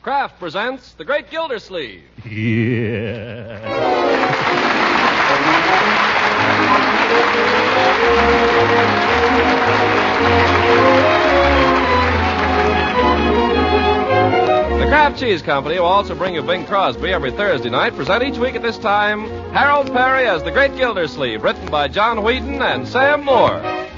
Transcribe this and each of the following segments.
Kraft presents The Great Gildersleeve. Yeah. The Kraft Cheese Company will also bring you Bing Crosby every Thursday night. Present each week at this time Harold Perry as The Great Gildersleeve, written by John Whedon and Sam Moore.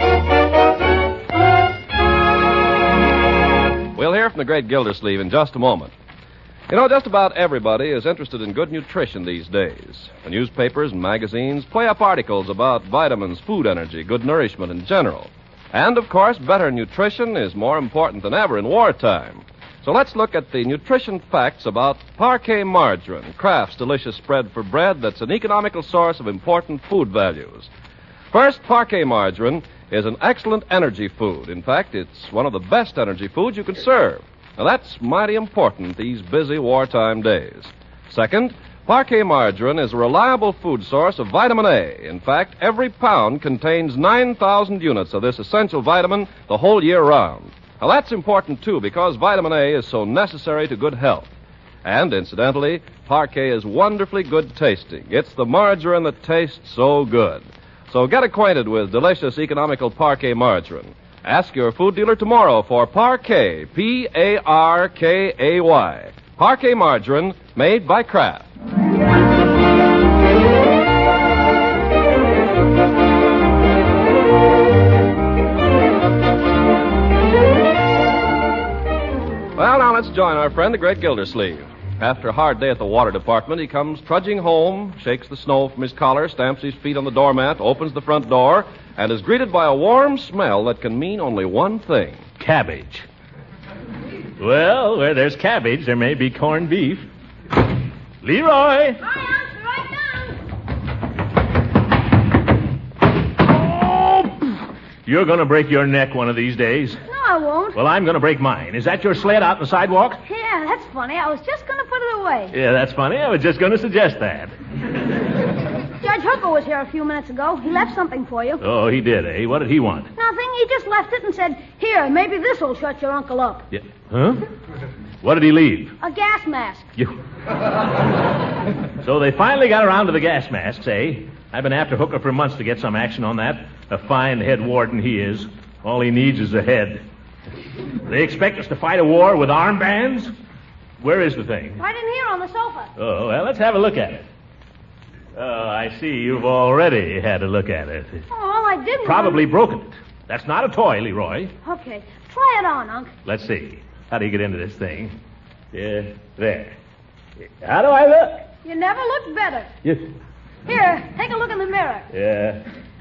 We'll hear from The Great Gildersleeve in just a moment. You know, just about everybody is interested in good nutrition these days. The newspapers and magazines play up articles about vitamins, food energy, good nourishment in general. And, of course, better nutrition is more important than ever in wartime. So let's look at the nutrition facts about Parquet margarine, Kraft's delicious spread for bread that's an economical source of important food values. First, Parquet margarine is an excellent energy food. In fact, it's one of the best energy foods you can serve. Now, that's mighty important these busy wartime days. Second, Parquet margarine is a reliable food source of vitamin A. In fact, every pound contains 9,000 units of this essential vitamin the whole year round. Now, that's important, too, because vitamin A is so necessary to good health. And, incidentally, Parquet is wonderfully good tasting. It's the margarine that tastes so good. So get acquainted with delicious, economical Parquet margarine. Ask your food dealer tomorrow for Parquet, P-A-R-K-A-Y. Parquet margarine made by Kraft. Well, now let's join our friend, the Great Gildersleeve. After a hard day at the water department, he comes trudging home, shakes the snow from his collar, stamps his feet on the doormat, opens the front door, and is greeted by a warm smell that can mean only one thing. Cabbage. Well, where there's cabbage, there may be corned beef. Leroy! Hi, Unc. Right down. Oh! You're going to break your neck one of these days. No, I won't. Well, I'm going to break mine. Is that your sled out on the sidewalk? Yeah, that's funny. I was just going to put it away. Yeah, that's funny. I was just going to suggest that. Judge Hooker was here a few minutes ago. He left something for you. Oh, he did, eh? What did he want? Nothing. He just left it and said, here, maybe this'll shut your uncle up. Yeah. Huh? What did he leave? A gas mask. You. So they finally got around to the gas masks, eh? I've been after Hooker for months to get some action on that. A fine head warden he is. All he needs is a head. They expect us to fight a war with armbands? Where is the thing? Right in here on the sofa. Oh, well, let's have a look at it. Oh, I see you've already had a look at it. Oh, I didn't. Probably broken it. That's not a toy, Leroy. Okay. Try it on, Unc. Let's see. How do you get into this thing? Yeah, there. How do I look? You never looked better. Yes. Here, take a look in the mirror. Yeah.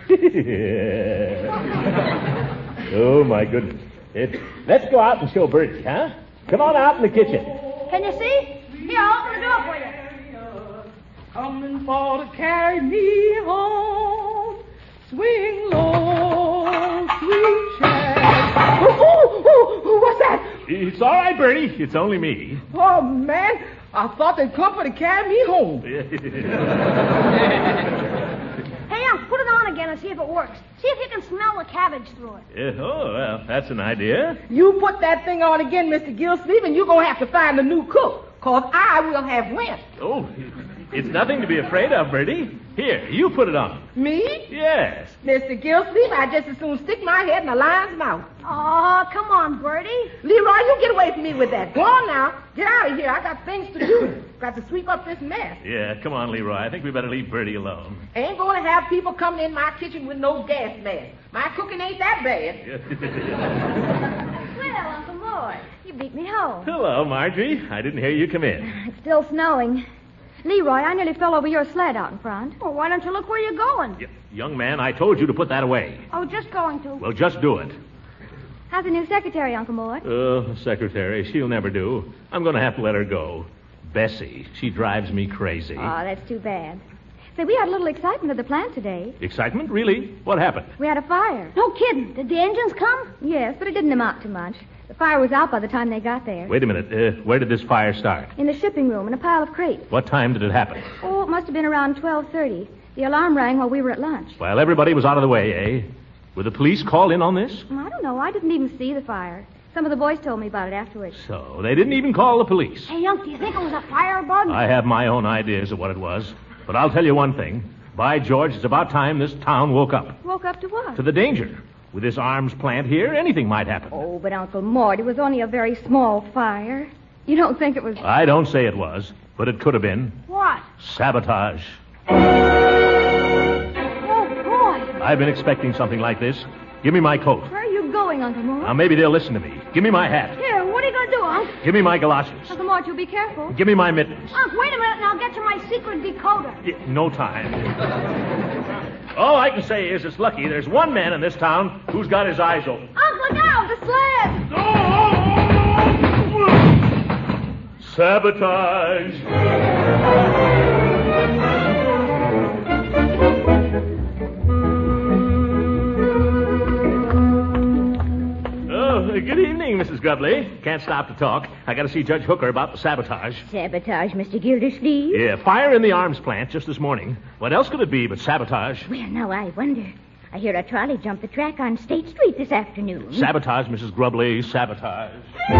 Oh, my goodness. Let's go out and show Bertie, huh? Come on out in the kitchen. Can you see? Here, I'll open the door for you. Coming for to carry me home. Swing low, sweet child. Oh, what's that? It's all right, Bertie. It's only me. Oh, man. I thought they'd come for to carry me home. Hey, Unc, put it on again and see if it works. See if you can smell the cabbage through it. Oh, well, that's an idea. You put that thing on again, Mr. Gilsleeve, and you're going to have to find a new cook, because I will have went. Oh, it's nothing to be afraid of, Bertie. Here, you put it on. Me? Yes. Mr. Gilsleeve, I just as soon stick my head in a lion's mouth. Oh, come on, Bertie. Leroy, you get away from me with that. Go on now. Get out of here. I got things to do. Got to sweep up this mess. Yeah, come on, Leroy. I think we better leave Bertie alone. Ain't going to have people coming in my kitchen with no gas mask. My cooking ain't that bad. Well, Uncle Mort, you beat me home. Hello, Marjorie. I didn't hear you come in. It's still snowing. Leroy, I nearly fell over your sled out in front. Well, why don't you look where you're going? Young man, I told you to put that away. Oh, just going to. Well, just do it. How's the new secretary, Uncle Mort? Oh, secretary, she'll never do. I'm going to have to let her go. Bessie, she drives me crazy. Oh, that's too bad. Say, we had a little excitement at the plant today. Excitement? Really? What happened? We had a fire. No kidding. Did the engines come? Yes, but it didn't amount to much. The fire was out by the time they got there. Wait a minute. Where did this fire start? In the shipping room, in a pile of crates. What time did it happen? Oh, it must have been around 12:30. The alarm rang while we were at lunch. Well, everybody was out of the way, eh? Were the police called in on this? I don't know. I didn't even see the fire. Some of the boys told me about it afterwards. So they didn't even call the police. Hey, Unc, do you think it was a firebug? I have my own ideas of what it was. But I'll tell you one thing. By George, it's about time this town woke up. Woke up to what? To the danger. With this arms plant here, anything might happen. Oh, but Uncle Mort, it was only a very small fire. You don't think it was... I don't say it was, but it could have been. What? Sabotage. Oh, boy. I've been expecting something like this. Give me my coat. Where are you going, Uncle Mort? Now, maybe they'll listen to me. Give me my hat. Here, what are you going to do, Unc? Give me my galoshes. Uncle Mort, you be careful. Give me my mittens. Unc, wait a minute and I'll get you my secret decoder. No time. All I can say is it's lucky there's one man in this town who's got his eyes open. Unc, look out, the sled! Sabotage. Good evening, Mrs. Grubley. Can't stop to talk. I got to see Judge Hooker about the sabotage. Sabotage, Mr. Gildersleeve? Yeah, fire in the arms plant just this morning. What else could it be but sabotage? Well, now I wonder. I hear a trolley jumped the track on State Street this afternoon. Sabotage, Mrs. Grubley, sabotage.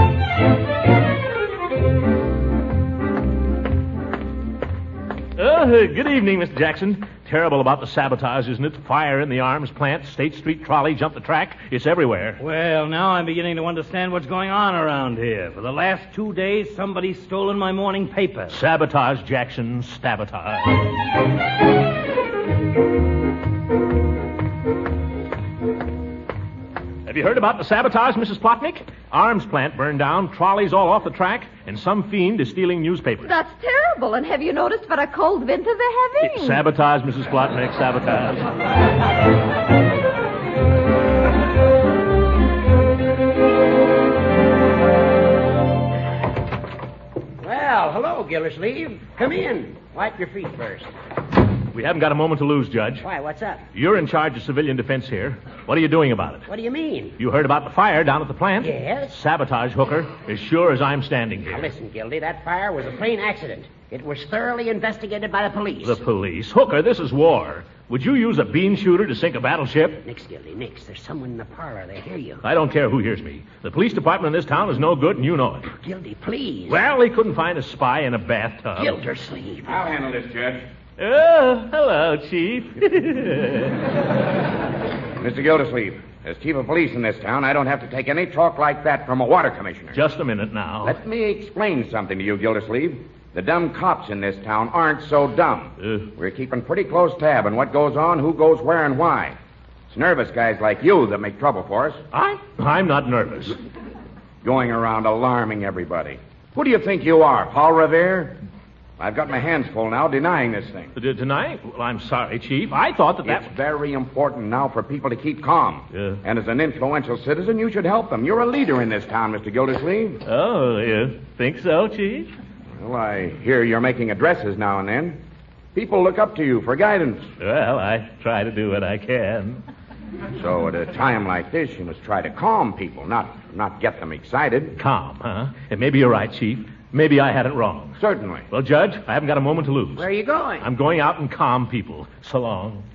Good evening, Mr. Jackson. Terrible about the sabotage, isn't it? Fire in the arms plant, State Street trolley jumped the track. It's everywhere. Well, now I'm beginning to understand what's going on around here. For the last 2 days, somebody's stolen my morning paper. Sabotage, Jackson, sabotage. Have you heard about the sabotage, Mrs. Plotnick? Arms plant burned down, trolleys all off the track, and some fiend is stealing newspapers. That's terrible. And have you noticed what a cold winter they're having? Sabotage, Mrs. Plotnick, sabotage. Well, hello, Gildersleeve. Come in. Wipe your feet first. We haven't got a moment to lose, Judge. Why, what's up? You're in charge of civilian defense here. What are you doing about it? What do you mean? You heard about the fire down at the plant? Yes. Sabotage, Hooker, as sure as I'm standing Now, here. listen, Gildy, that fire was a plain accident. It was thoroughly investigated by the police. The police? Hooker, this is war. Would you use a bean shooter to sink a battleship? Nix, Gildy, nix. There's someone in the parlor. They hear you. I don't care who hears me. The police department in this town is no good, and you know it. Gildy, please. Well, they couldn't find a spy in a bathtub. Gildersleeve. I'll handle this, Judge. Oh, hello, Chief. Mr. Gildersleeve, as chief of police in this town, I don't have to take any talk like that from a water commissioner. Just a minute now. Let me explain something to you, Gildersleeve. The dumb cops in this town aren't so dumb. We're keeping pretty close tab on what goes on, who goes where, and why. It's nervous guys like you that make trouble for us. I'm not nervous. Going around alarming everybody. Who do you think you are, Paul Revere? I've got my hands full now denying this thing. Tonight? Well, I'm sorry, Chief. I thought that It's very important now for people to keep calm. Yeah. And as an influential citizen, you should help them. You're a leader in this town, Mr. Gildersleeve. Oh, you think so, Chief? Well, I hear you're making addresses now and then. People look up to you for guidance. Well, I try to do what I can. So at a time like this, you must try to calm people, not get them excited. Calm, huh? And maybe you're right, Chief. Maybe I had it wrong. Certainly. Well, Judge, I haven't got a moment to lose. Where are you going? I'm going out and calm people. So long.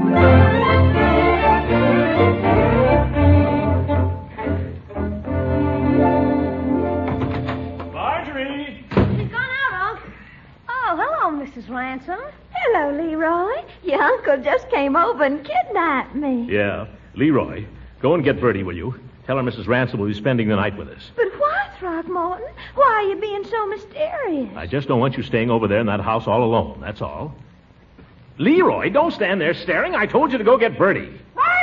Marjorie! She's gone out, Unc. Oh, hello, Mrs. Ransom. Hello, Leroy. Your uncle just came over and kidnapped me. Yeah. Leroy, go and get Bertie, will you? Tell her Mrs. Ransom will be spending the night with us. But why, Throckmorton? Why are you being so mysterious? I just don't want you staying over there in that house all alone, that's all. Leroy, don't stand there staring. I told you to go get Bertie.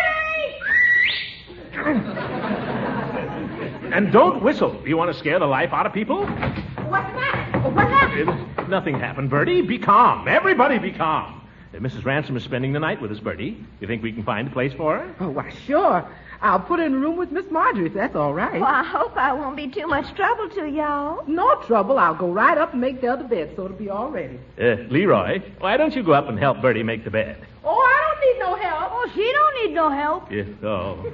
Bertie! And don't whistle. You want to scare the life out of people? What's that? What happened? Nothing happened, Bertie. Be calm. Everybody be calm. Mrs. Ransom is spending the night with us, Bertie. You think we can find a place for her? Oh, why, sure. I'll put her in a room with Miss Marjorie, if that's all right. Well, I hope I won't be too much trouble to y'all. No trouble. I'll go right up and make the other bed so it'll be all ready. Leroy, why don't you go up and help Bertie make the bed? Oh, I don't need no help. Oh, she don't need no help. Yeah, oh.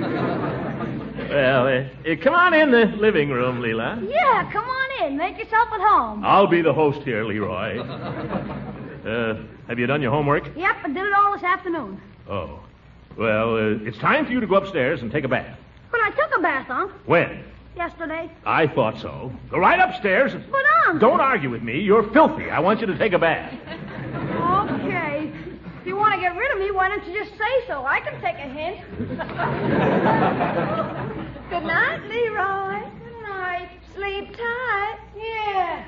Well, come on in the living room, Leela. Yeah, come on in. Make yourself at home. I'll be the host here, Leroy. Have you done your homework? Yep, I did it all this afternoon. Oh. Well, it's time for you to go upstairs and take a bath. But I took a bath, Unc. When? yesterday? I thought so. Go right upstairs. But, Unc. Don't argue with me. You're filthy. I want you to take a bath. Okay. If you want to get rid of me, why don't you just say so? I can take a hint. Good night, Leroy. Good night. Sleep tight. Yeah.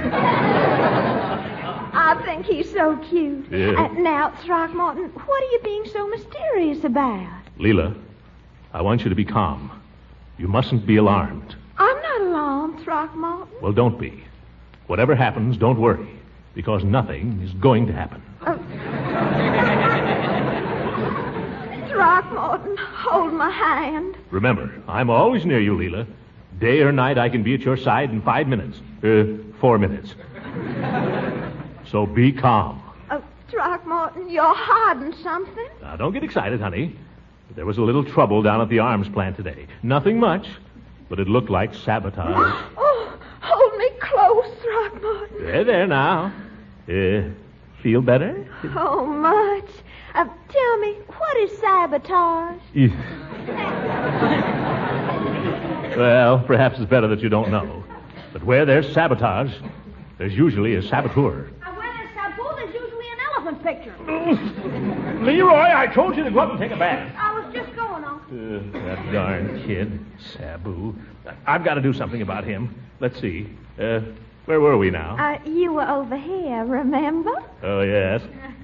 I think he's so cute. Yeah. Now, Throckmorton, what are you being so mysterious about? Leela, I want you to be calm. You mustn't be alarmed. I'm not alarmed, Throckmorton. Well, don't be. Whatever happens, don't worry, because nothing is going to happen. Throckmorton, hold my hand. Remember, I'm always near you, Leela. Day or night, I can be at your side in 5 minutes. 4 minutes. So be calm. Throckmorton, you're hiding something. Now, don't get excited, honey. There was a little trouble down at the arms plant today. Nothing much, but it looked like sabotage. Oh, hold me close, Throckmorton. There now. Feel better? Oh, much. Tell me, what is sabotage? Well, perhaps it's better that you don't know. But where there's sabotage, there's usually a saboteur. And where there's Sabu, there's usually an elephant picture. Leroy, I told you to go up and take a bath. I was just going, Unc. That darn kid, Sabu. I've got to do something about him. Let's see. Where were we now? You were over here, remember? Oh, yes.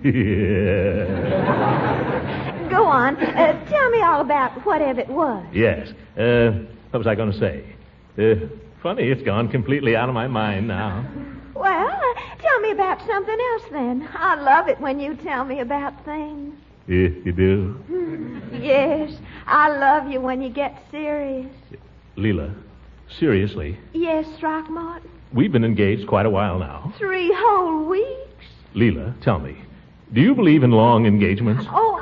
Go on. Tell me all about whatever it was. Yes. What was I going to say? Funny, it's gone completely out of my mind now. Well, tell me about something else then. I love it when you tell me about things. You do? Yes, I love you when you get serious. Leela, seriously, Yes, Throckmorton. we've been engaged quite a while now. 3 whole weeks. Leela, tell me, do you believe in long engagements? Oh,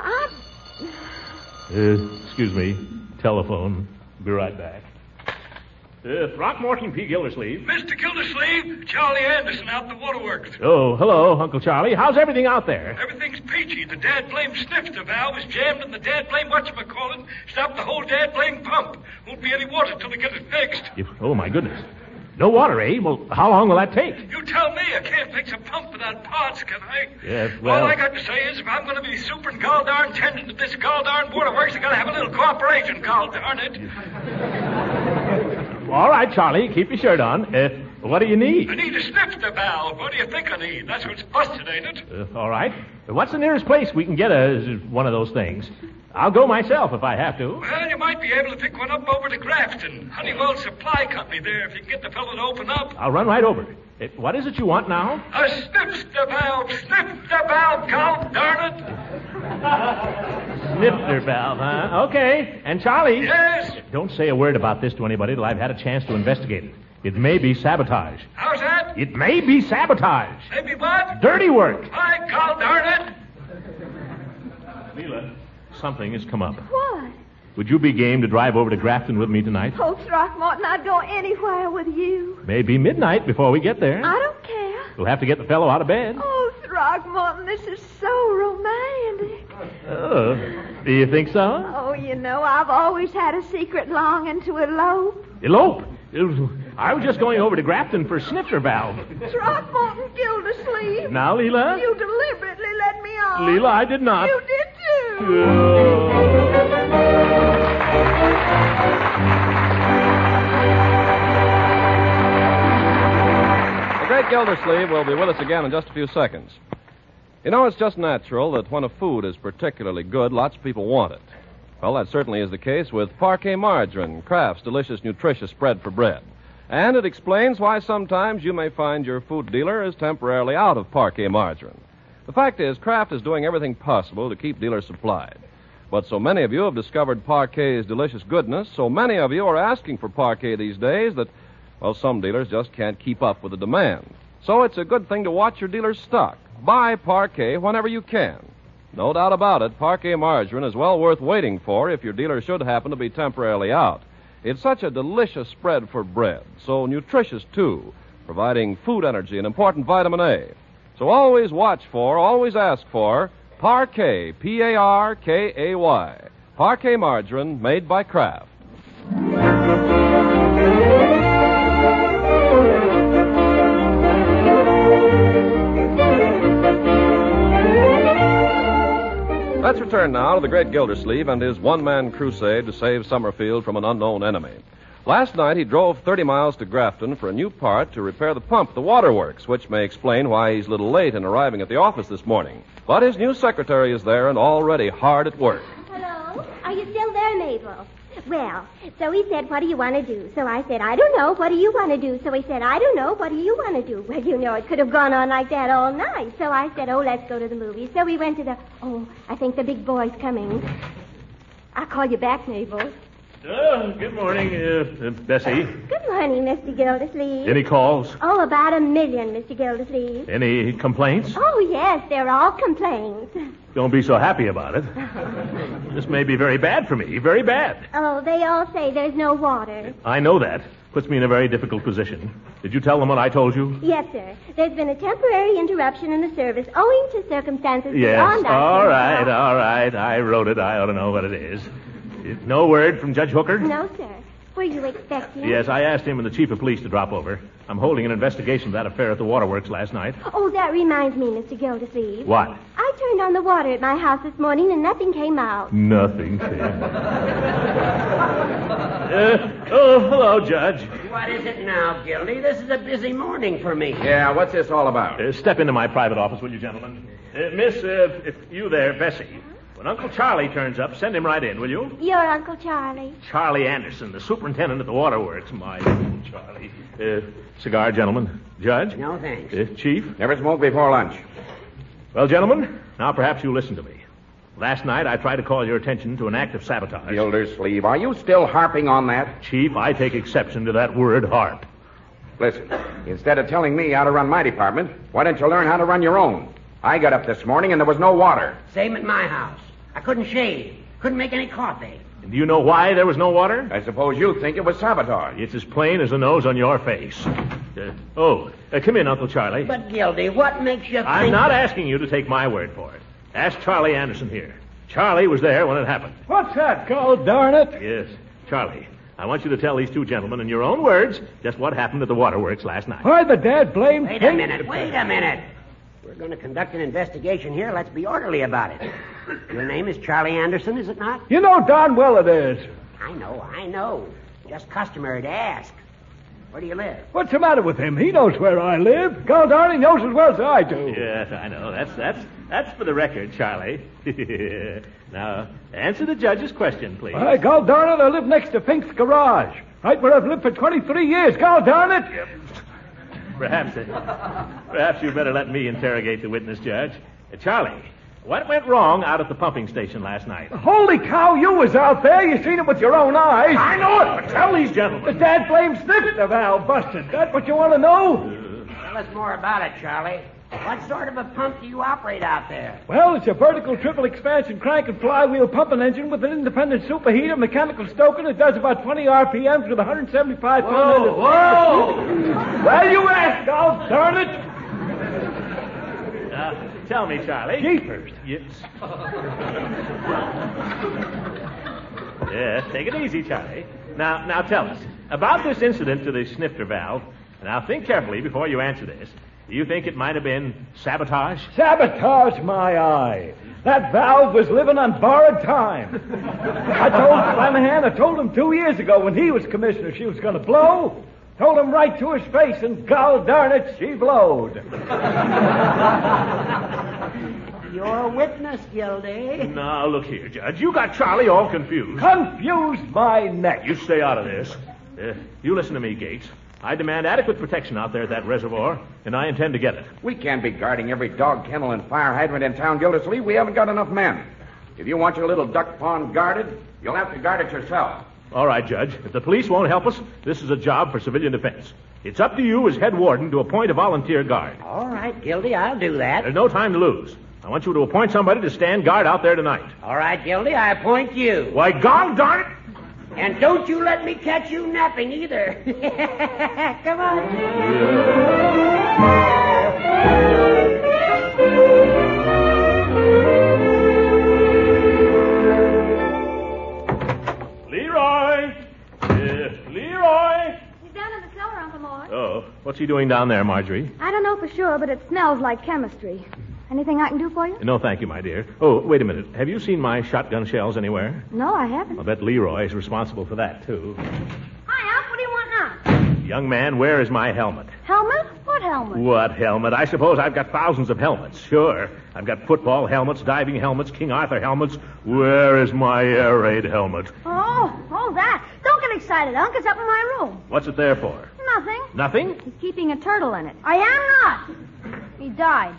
Excuse me, telephone. Be right back. Throckmorton P. Gildersleeve. Mr. Gildersleeve, Charlie Anderson out in the waterworks. Oh, hello, Uncle Charlie. How's everything out there? Everything's peachy. The dad-blame snifter valve is jammed and the dad-blame whatchamacallit stopped the whole dad-blame pump. Won't be any water till they get it fixed. Oh, my goodness. No water, eh? Well, how long will that take? You tell me. I can't fix a pump without parts, can I? Yes, well... All I got to say is if I'm going to be super and gall-darn tending to this gall-darn waterworks, I got to have a little cooperation, gall-darn it. All right, Charlie, keep your shirt on. What do you need? I need a snifter valve. What do you think I need? That's what's busted, ain't it? All right. What's the nearest place we can get one of those things? I'll go myself if I have to. Well, you might be able to pick one up over to Grafton. Honeywell Supply Company there, if you can get the fellow to open up. I'll run right over. What is it you want now? A snifter valve, gall darn it. Snifter valve, huh? Okay. And Charlie? Yes? Don't say a word about this to anybody till I've had a chance to investigate it. It may be sabotage. How's that? It may be sabotage. Maybe what? Dirty work. My gall darn it. Leela, something has come up. What? Would you be game to drive over to Grafton with me tonight? Oh, Throckmorton, I'd go anywhere with you. Maybe midnight before we get there. I don't care. We'll have to get the fellow out of bed. Oh, Throckmorton, this is so romantic. Oh, do you think so? Oh, you know, I've always had a secret longing to elope. Elope? I was just going over to Grafton for snifter valve. Throckmorton Gildersleeve. Now, Leela? You deliberately led me on. Leela, I did not. You did too. The great Gildersleeve will be with us again in just a few seconds. You know, it's just natural that when a food is particularly good, lots of people want it. Well, that certainly is the case with Parquet Margarine, Kraft's delicious, nutritious spread for bread. And it explains why sometimes you may find your food dealer is temporarily out of Parquet Margarine. The fact is, Kraft is doing everything possible to keep dealers supplied. But so many of you have discovered Parquet's delicious goodness, so many of you are asking for Parquet these days that, well, some dealers just can't keep up with the demand. So it's a good thing to watch your dealer's stock. Buy Parquet whenever you can. No doubt about it, Parquet Margarine is well worth waiting for if your dealer should happen to be temporarily out. It's such a delicious spread for bread, so nutritious, too, providing food energy and important vitamin A. So always watch for, always ask for Parquet, P-A-R-K-A-Y. Parquet Margarine made by Kraft. return now to the great Gildersleeve and his one-man crusade to save Summerfield from an unknown enemy. Last night, he drove 30 miles to Grafton for a new part to repair the pump at the waterworks, which may explain why he's a little late in arriving at the office this morning. But his new secretary is there and already hard at work. Hello? Are you still there, Mabel? Well, so he said, what do you want to do? So I said, I don't know. What do you want to do? So he said, I don't know. What do you want to do? Well, you know, it could have gone on like that all night. So I said, oh, let's go to the movies. So we went to the... Oh, I think the big boy's coming. I'll call you back, Mabel. Good morning, Bessie. Good morning, Mr. Gildersleeve. Any calls? Oh, about 1 million, Mr. Gildersleeve. Any complaints? Oh, yes, they're all complaints. Don't be so happy about it. This may be very bad for me, very bad. Oh, they all say there's no water. I know that. Puts me in a very difficult position. Did you tell them what I told you? Yes, sir. There's been a temporary interruption in the service owing to circumstances yes, beyond our all control. right. I wrote it. I ought to know what it is. No word from Judge Hooker? No, sir. Were you expecting? Yes, I asked him and the chief of police to drop over. I'm holding an investigation of that affair at the waterworks last night. Oh, that reminds me, Mr. Gildersleeve. What? I turned on the water at my house this morning and nothing came out. Nothing came hello, Judge. What is it now, Gildy? This is a busy morning for me. Yeah, what's this all about? Step into my private office, will you, gentlemen? Miss, if you there, Bessie. When Uncle Charlie turns up, send him right in, will you? Your Uncle Charlie. Charlie Anderson, the superintendent at the waterworks. My Uncle Charlie. Cigar, gentlemen. Judge? No, thanks. Chief? Never smoke before lunch. Well, gentlemen, now perhaps you listen to me. Last night, I tried to call your attention to an act of sabotage. Gildersleeve, are you still harping on that? Chief, I take exception to that word, harp. Listen, instead of telling me how to run my department, why don't you learn how to run your own? I got up this morning and there was no water. Same at my house. I couldn't shave. Couldn't make any coffee. And do you know why there was no water? I suppose you think it was sabotage. It's as plain as the nose on your face. Come in, Uncle Charlie. But, Gildy, what makes you think... I'm not asking you to take my word for it. Ask Charlie Anderson here. Charlie was there when it happened. What's that, God darn it? Yes, Charlie. I want you to tell these two gentlemen in your own words just what happened at the waterworks last night. Why the dad blame... Wait a minute. We're going to conduct an investigation here. Let's be orderly about it. Your name is Charlie Anderson, is it not? You know darn well it is. I know. Just customary to ask. Where do you live? What's the matter with him? He knows where I live. God darn, he knows as well as I do. Yes, I know. That's for the record, Charlie. Now, answer the judge's question, please. God darn it, I live next to Fink's garage. Right where I've lived for 23 years. God darn it. Perhaps you better let me interrogate the witness, Judge. Charlie, what went wrong out at the pumping station last night? Holy cow, you was out there. You seen it with your own eyes. I know it, but tell these gentlemen. The dad blame snifter valve busted. That's what you want to know? Tell us more about it, Charlie. What sort of a pump do you operate out there? Well, it's a vertical triple expansion crank and flywheel pumping engine with an independent superheater, mechanical stoking. It does about 20 RPMs with 175 pounds. Whoa! Well, you asked, God darn it. Tell me, Charlie. Jeepers. Yes. Yes, take it easy, Charlie. Now tell us, about this incident to the snifter valve, now think carefully before you answer this. Do you think it might have been sabotage? Sabotage, my eye. That valve was living on borrowed time. I told Flanagan, I told him 2 years ago when he was commissioner she was going to blow. Told him right to his face, and gol darn it, she blowed. You're a witness, Gildy. Now, look here, Judge. You got Charlie all confused. Confused my neck. You stay out of this. You listen to me, Gates. I demand adequate protection out there at that reservoir, and I intend to get it. We can't be guarding every dog kennel and fire hydrant in town, Gildersleeve. We haven't got enough men. If you want your little duck pond guarded, you'll have to guard it yourself. All right, Judge. If the police won't help us, this is a job for civilian defense. It's up to you as head warden to appoint a volunteer guard. All right, Gildy, I'll do that. There's no time to lose. I want you to appoint somebody to stand guard out there tonight. All right, Gildy, I appoint you. Why, God darn it! And don't you let me catch you napping either. Come on. Leroy! Leroy! He's down in the cellar, Uncle Mort. Oh, what's he doing down there, Marjorie? I don't know for sure, but it smells like chemistry. Anything I can do for you? No, thank you, my dear. Oh, wait a minute. Have you seen my shotgun shells anywhere? No, I haven't. I'll bet Leroy is responsible for that, too. Hi, Unc. What do you want now? Young man, where is my helmet? Helmet? What helmet? What helmet? I suppose I've got thousands of helmets. Sure. I've got football helmets, diving helmets, King Arthur helmets. Where is my air raid helmet? Oh, that. Don't get excited, Unc. It's up in my room. What's it there for? Nothing. Nothing? He's keeping a turtle in it. I am not. He died.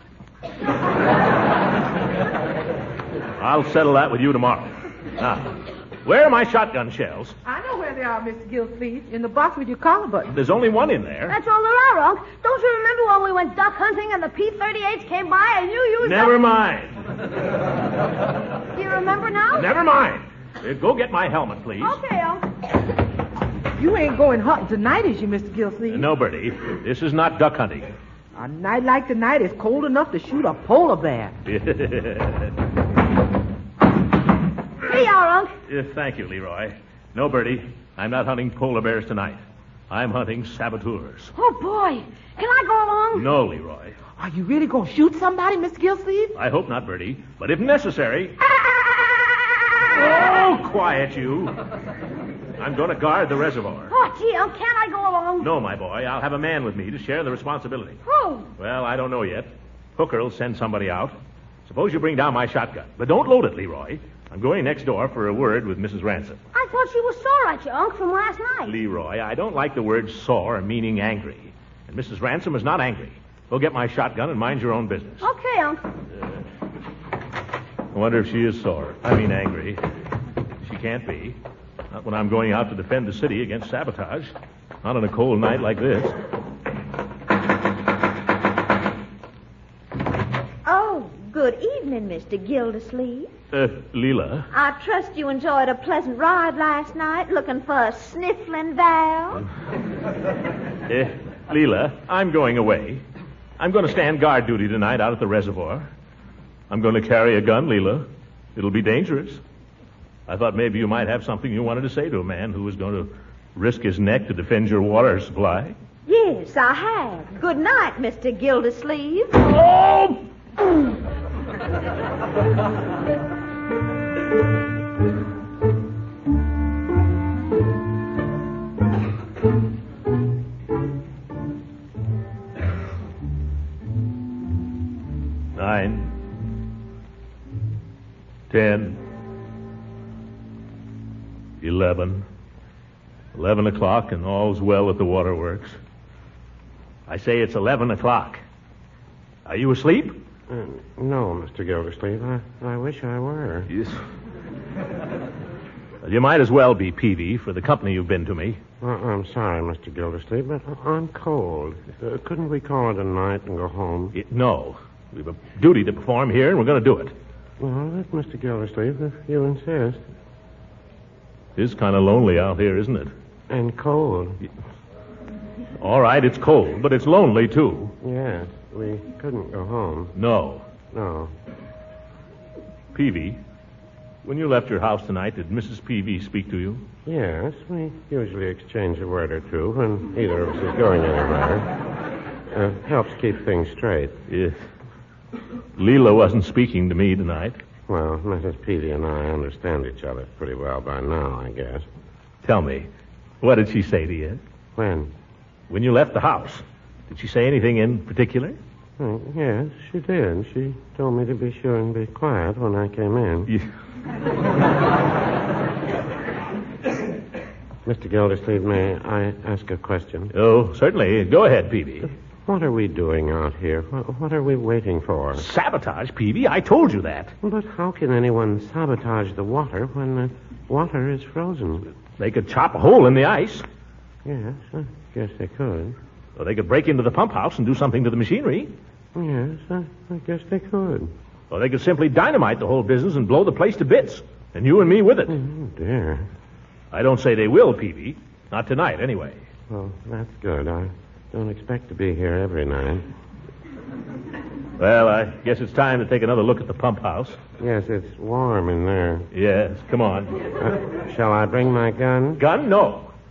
I'll settle that with you tomorrow. Now, where are my shotgun shells? I know where they are, Mr. Gilsleeve. In the box with your collar button. There's only one in there. That's all there are, Unc. Don't you remember when we went duck hunting and the P-38s came by and you used Never them? mind. Do you remember now? Never mind. Go get my helmet, please. Okay, Unc. You ain't going hunting tonight, is you, Mr. Gilsleeve? No, Bertie. This is not duck hunting. A night like tonight is cold enough to shoot a polar bear. Here you are, Unc. Thank you, Leroy. No, Bertie. I'm not hunting polar bears tonight. I'm hunting saboteurs. Oh, boy. Can I go along? No, Leroy. Are you really going to shoot somebody, Mr. Gilsleeve? I hope not, Bertie. But if necessary... Oh, quiet you. I'm going to guard the reservoir. Oh, gee, Unc, can't I go along? No, my boy. I'll have a man with me to share the responsibility. Who? Well, I don't know yet. Hooker will send somebody out. Suppose you bring down my shotgun. But don't load it, Leroy. I'm going next door for a word with Mrs. Ransom. I thought she was sore at you, Unc, from last night. Leroy, I don't like the word sore, meaning angry. And Mrs. Ransom is not angry. Go get my shotgun and mind your own business. Okay, Unc. I wonder if she is sore. I mean angry. She can't be. Not when I'm going out to defend the city against sabotage. Not on a cold night like this. Oh, good evening, Mr. Gildersleeve. Leela. I trust you enjoyed a pleasant ride last night looking for a sniffling valve. Leela, I'm going away. I'm going to stand guard duty tonight out at the reservoir. I'm going to carry a gun, Leela. It'll be dangerous. I thought maybe you might have something you wanted to say to a man who was going to risk his neck to defend your water supply. Yes, I have. Good night, Mr. Gildersleeve. Oh! 9, 10, 11. 11 o'clock and all's well at the waterworks. I say it's 11 o'clock. Are you asleep? No, Mr. Gildersleeve. I wish I were. Yes. Well, you might as well be, Peavy, for the company you've been to me. I'm sorry, Mr. Gildersleeve, but I'm cold. Couldn't we call it a night and go home? No. We've a duty to perform here, and we're going to do it. Well, that's Mr. Gildersleeve, if you insist. It's kind of lonely out here, isn't it? And cold. All right, it's cold, but it's lonely, too. Yes, we couldn't go home. No. No. Peavy, when you left your house tonight, did Mrs. Peavy speak to you? Yes, we usually exchange a word or two when either of us is going anywhere. Helps keep things straight. Yes. Leela wasn't speaking to me tonight. Well, Mrs. Peavy and I understand each other pretty well by now, I guess. Tell me, what did she say to you? When? When you left the house. Did she say anything in particular? Yes, she did. She told me to be sure and be quiet when I came in. Mr. Gildersleeve, may I ask a question? Oh, certainly. Go ahead, Peavy. What are we doing out here? What are we waiting for? Sabotage, Peavy. I told you that. But how can anyone sabotage the water when the water is frozen? They could chop a hole in the ice. Yes, I guess they could. Or they could break into the pump house and do something to the machinery. Yes, I guess they could. Or they could simply dynamite the whole business and blow the place to bits. And you and me with it. Oh, dear. I don't say they will, Peavy. Not tonight, anyway. Well, that's good. I don't expect to be here every night. Well, I guess it's time to take another look at the pump house. Yes, it's warm in there. Yes, come on. Shall I bring my gun? Gun? No.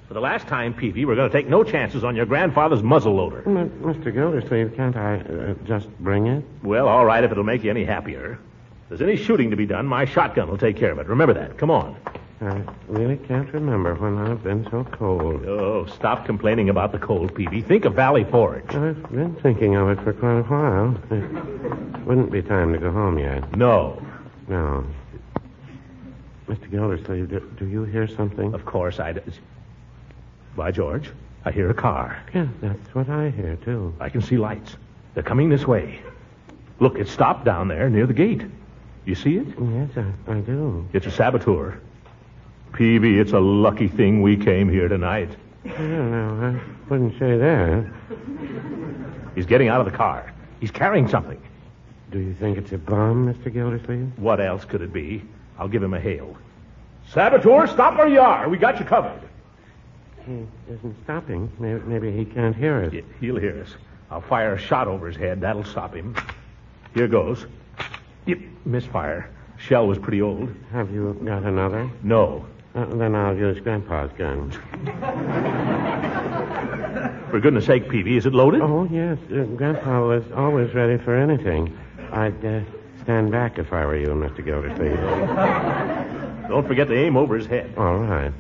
For the last time, Peavy, we're going to take no chances on your grandfather's muzzle loader. Mr. Gildersleeve, can't I just bring it? Well, all right, if it'll make you any happier. If there's any shooting to be done, my shotgun will take care of it. Remember that. Come on. I really can't remember when I've been so cold. Oh, stop complaining about the cold, Peavy. Think of Valley Forge. I've been thinking of it for quite a while. It wouldn't be time to go home yet. No. No. Mr. Gildersleeve, do you hear something? Of course I do. By George, I hear a car. Yeah, that's what I hear, too. I can see lights. They're coming this way. Look, it stopped down there near the gate. You see it? Yes, I do. It's a saboteur. Peavy, it's a lucky thing we came here tonight. No, I wouldn't say that. He's getting out of the car. He's carrying something. Do you think it's a bomb, Mr. Gildersleeve? What else could it be? I'll give him a hail. Saboteur, stop where you are. We got you covered. He isn't stopping. Maybe he can't hear us. Yeah, he'll hear us. I'll fire a shot over his head. That'll stop him. Here goes. Yep, misfire. Shell was pretty old. Have you got another? No. Then I'll use Grandpa's gun. For goodness sake, Peavy, is it loaded? Oh, yes. Grandpa was always ready for anything. I'd stand back if I were you, Mr. Gildersleeve. Don't forget to aim over his head. All right.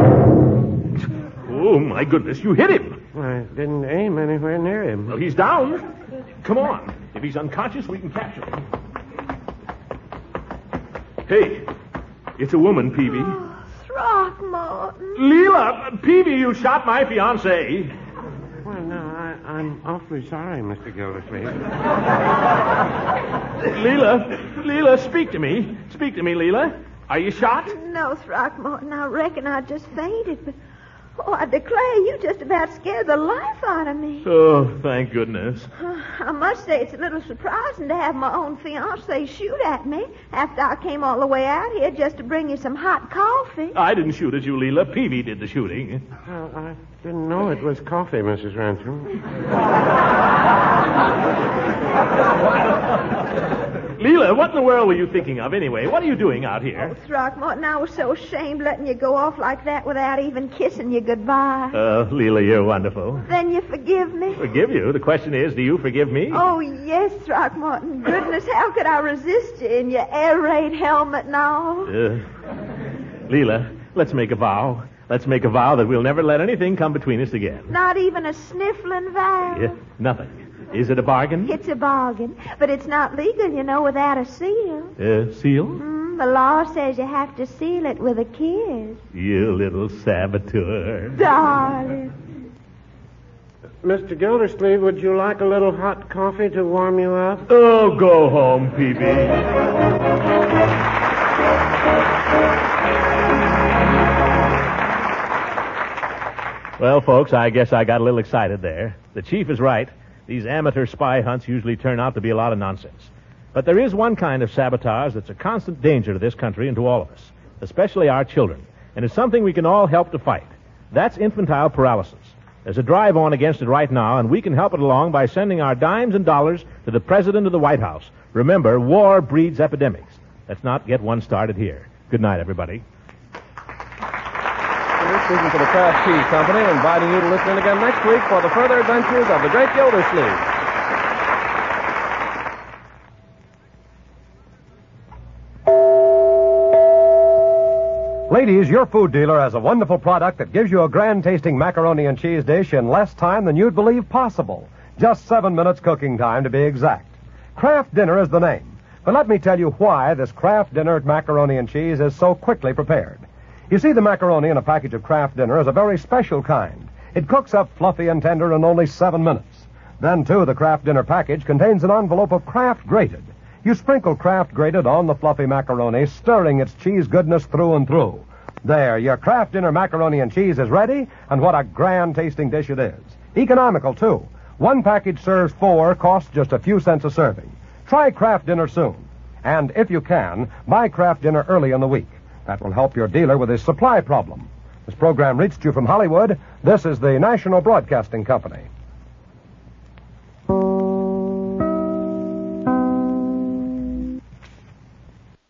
Oh, my goodness, you hit him. I didn't aim anywhere near him. Well, he's down. Come on. If he's unconscious, we can capture him. Hey, it's a woman, Peavy. Oh, Throckmorton. Leela, Peavy, you shot my fiancée. Well, no, I'm awfully sorry, Mr. Gildersleeve. Leela, speak to me. Speak to me, Leela. Are you shot? No, Throckmorton, I reckon I just fainted, but... Oh, I declare, you just about scared the life out of me. Oh, thank goodness. I must say it's a little surprising to have my own fiancé shoot at me after I came all the way out here just to bring you some hot coffee. I didn't shoot at you, Leela. Peavy did the shooting. Well, I didn't know it was coffee, Mrs. Ransom. Leela, what in the world were you thinking of anyway? What are you doing out here? Oh, Throckmorton, I was so ashamed letting you go off like that without even kissing you goodbye. Leela, you're wonderful. Then you forgive me? Forgive you? The question is, do you forgive me? Oh, yes, Throckmorton. Goodness, how could I resist you in your air raid helmet and all? Leela, let's make a vow. Let's make a vow that we'll never let anything come between us again. Not even a sniffling vow? Yeah, nothing. Is it a bargain? It's a bargain, but it's not legal, you know, without a seal. Seal? The law says you have to seal it with a kiss. You little saboteur. Darling. Mr. Gildersleeve, would you like a little hot coffee to warm you up? Oh, go home, Peavy. Well, folks, I guess I got a little excited there. The chief is right. These amateur spy hunts usually turn out to be a lot of nonsense. But there is one kind of sabotage that's a constant danger to this country and to all of us, especially our children. And it's something we can all help to fight. That's infantile paralysis. There's a drive on against it right now, and we can help it along by sending our dimes and dollars to the President of the White House. Remember, war breeds epidemics. Let's not get one started here. Good night, everybody. Speaking for the Kraft Cheese Company, inviting you to listen in again next week for the further adventures of the Great Gildersleeve. Ladies, your food dealer has a wonderful product that gives you a grand-tasting macaroni and cheese dish in less time than you'd believe possible. Just 7 minutes cooking time, to be exact. Kraft Dinner is the name. But let me tell you why this Kraft Dinner macaroni and cheese is so quickly prepared. You see, the macaroni in a package of Kraft Dinner is a very special kind. It cooks up fluffy and tender in only 7 minutes. Then, too, the Kraft Dinner package contains an envelope of Kraft Grated. You sprinkle Kraft Grated on the fluffy macaroni, stirring its cheese goodness through and through. There, your Kraft Dinner macaroni and cheese is ready, and what a grand-tasting dish it is. Economical, too. One package serves 4, costs just a few cents a serving. Try Kraft Dinner soon. And if you can, buy Kraft Dinner early in the week. That will help your dealer with his supply problem. This program reached you from Hollywood. This is the National Broadcasting Company.